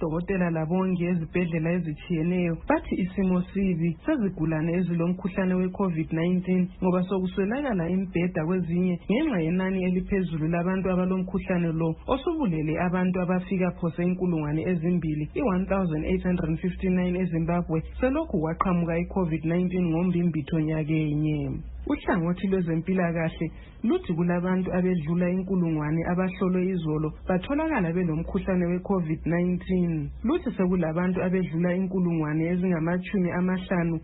odokotela labongi ezibhedlela ezitshiyeneyo bathi isimo sibi sezigulane ezilomkhuhlane we-COVID-19 ngoba sokuswelakala imbheda kwezinye ngenxa yenani eliphezulu labantu abalomkhuhlane lo osubulele abantu abafika phose inkulungwane ezimbili i-1859 eZimbabwe selokhu kwaqhamuka i-COVID-19 ngombimbitho nyakenye. Uhlangothi lwezempilakahle luthi kulabantu abedlula inkulungwane abahlolwe izolo batholakala belomkhuhlane we-COVID-19. Luthi sekulabantu abedlula inkulungwane ezingamachumi amahlanu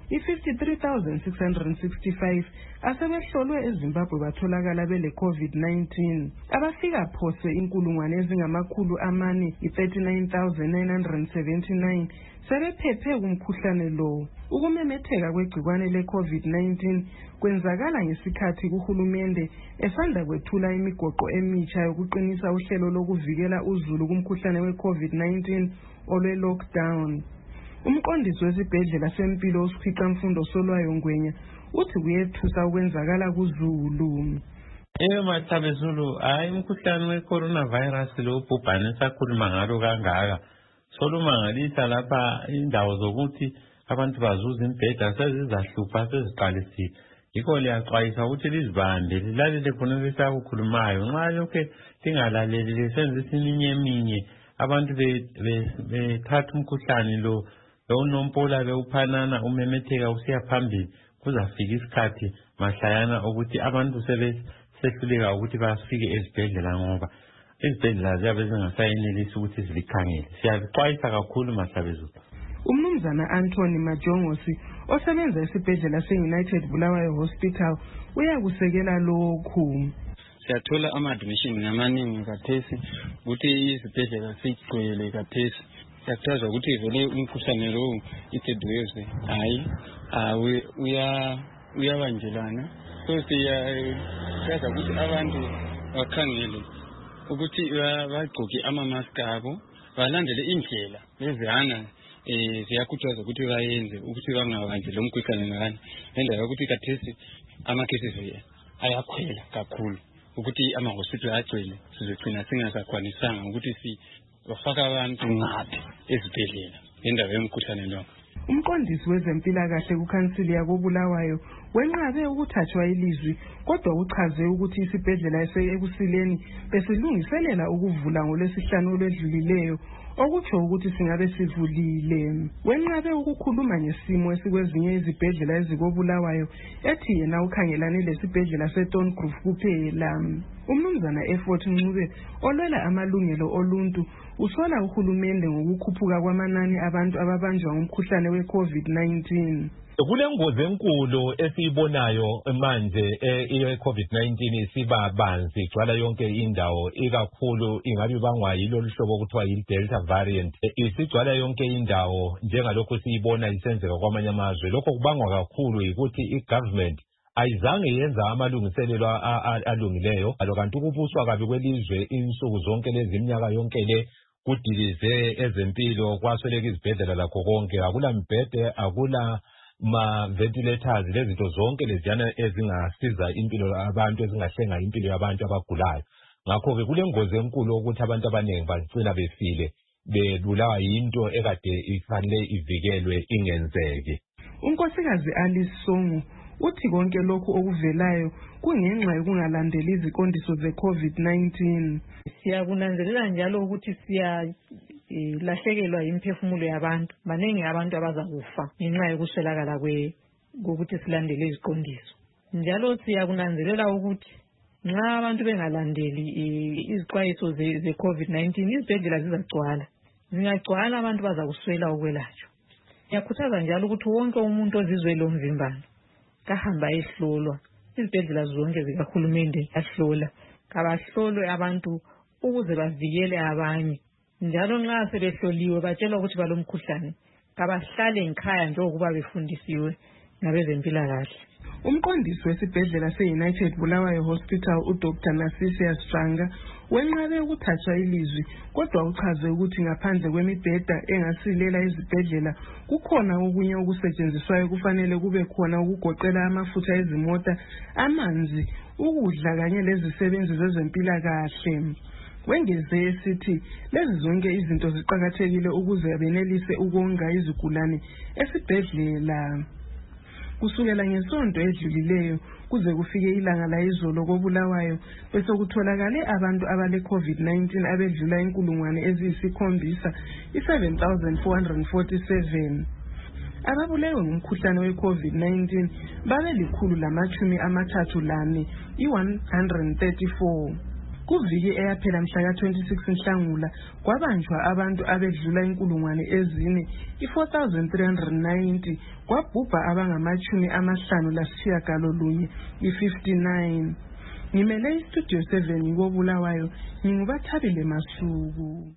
i-53,665 asebehlolwe eZimbabwe batholakala bele-COVID-19. Abafika phose inkulungwane ezingamakhulu amane i-39,979 sebephephe kumkhuhlane lo. Ukumemetheka kwegcikwane le-COVID-19 kwenzakala ngesikhathi uhulumende esanda kwethula imigoqo emitsha yokuqinisa uhlelo lokuvikela uzulu kumkhuhlane we-COVID-19 olwe-lockdown. Umqondisi wesibhedlela sempilo uSikhwicamfundo Solwayo Ngwenya uthi kuyethusa ukwenzakala kuzulu. Mathabe Zulu, hayi umkhuhlane we-coronavirus lo ubhubhane sakhuluma ngalo kangaka. Solumangalisa lapha indawo zokuthi abantu bazuza imbheda sezizahlupha seziqalisile. Yikho liyaxwayisa ukuthi lizibambe lilalele khona besakukhulumayo. Nxa lokhe lingalaleli lisenza isiminye eminye abantu bethatha umkhuhlane lo unompola bewuphanana umemetheka usiya phambili kuzafika isikhathi mahlayana ukuthi abantu sehluleka ukuthi bafike ezibhedlela ngoba izibhedlela ziyabe zingasayenelisi ukuthi zilikhangele. Siyazixwayisa kakhulu Mathabe Zulu. Umnumzana Anthony Majongosi osebenza esibhedlela se-United Bulawayo Hospital uyakusekela lokhu. Siyathola ama-admission amaningi kathesi ukuthi izibhedlela sigcwele kathesi. Siyachaza ukuthi vele umkhuhlane lo itedweze hayi uyabanjelana. So siyachaza ukuthi abantu bakhangele ukuthi bagqoke ama-mask abo balandele indlela lezihana ziyakhuthaza ukuthi bayenze ukuthi bangabanjeli lo mkhuhlane ngani. Ngendaba yokuthi kathesi ama-cases ayakhwela kakhulu ukuthi ama-hospital agcwele sizogcina singasakwanisanga ukuthi bafaka abantu ngaphi ezibhedlela ngendaba yomkhuhlane lo. Umqondisi wezempilakahle kukhansili yakoBulawayo wenqabe ukuthathwa ilizwi kodwa uchaze ukuthi isibhedlela ekusileni besilungiselela ukuvula ngolwesihlanu olwedlulileyo okutsho ukuthi singabe sivulile. Wenqabe ukukhuluma ngesimo esikwezinye izibhedlela ezikoBulawayo ethi yena ukhangelane lesibhedlela seTon Groove kuphela. Umnumzana Effort Ncube olwela amalungelo oluntu usola uhulumende ngokukhuphuka kwamanani abantu ababanjwa ngumkhuhlane we-COVID-19. Kulengozi enkulu esiyibonayo manje i-COVID-19 isiba banzi igcwala yonke indawo ikakhulu ingabe bangwa yilo luhlobo okuthiwa yi-Delta variant isigcwala yonke indawo njengalokho siyibona isenzeka kwamanye amazwe. Lokho kubangwa kakhulu ukuthi i-government ayizange yenza amalungiselelo alungileyo kanti ukubuswa kabi kwelizwe insuku zonke lezi iminyaka yonke le kudilize ezempilo kwasweleka izibhedlela lakho konke akula mbhede akula ma-ventilators lezinto zonke leziyana ezingasiza impilo abantu ezingahlenga impilo yabantu abagulayo. Ngakho-ke kulengozi enkulu ukuthi abantu abaningi bagcina befile bebulawa yinto ekade ifanele ivikelwe ingenzeki. Unkosikazi Alice Songo uthi konke lokhu okuvelayo kungenxa yokungalandeli iziqondiso ze-COVID-19. Siyakunanzelela njalo ukuthi lahlekelwa imphefumulo yabantu. Maningi abantu abazakufa ngenxa yokuswelakala kokuthi silandele iziqondiso. Njalo siyakunanzelela ukuthi nxa abantu bengalandeli izixwayiso ze-COVID-19 izibhedlela zizagcwala. Zingagcwala abantu bazakuswela ukwelatshwa. Siyakhuthaza njalo ukuthi wonke umuntu ozizwe lo mvimbano kahamba ehlolwa. Izibhedlela zonke zikahulumende ahlola. Kabahlolwe abantu ukuze bavikele abanye. Njalo nxa sebehloliwe batshelwa ukuthi balomkhuhlane kabahlale ngekhaya njengokuba befundisiwe ngabezempilakahle. Umqondisi wesibhedlela se-United Bulawayo Hospital uDr. Nasisia Stranga wenqabe ukuthathwa ilizwi kodwa uchaze ukuthi ngaphandle kwemibheda engasilela izibhedlela kukhona okunye okusetshenziswayo kufanele kube khona ukugoqela amafutha ezimota, amanzi, ukudla kanye lezisebenzi zezempilakahle. Wengeze esithi lezi zonke izinto ziqhakathekile ukuze benelise ukonga izigulane esibhedlela. Kusukela ngesonto edlulileyo kuze kufike ilanga layizolo koBulawayo bese kutholakale abantu abale COVID-19 abedlula inkulungwane eziyisikhombiza 7,447. Ababulewe ngumkhuhlane we-COVID-19 babe 134 134. Kuviki eyaphela mhla ka-26 Nhlangula kwabanjwa abantu abedlula inkulungwane ezine 4,390 kwabhubha abangama-59 59. Ngimele iStudio 7 koBulawayo, nginguBathabile Masuku.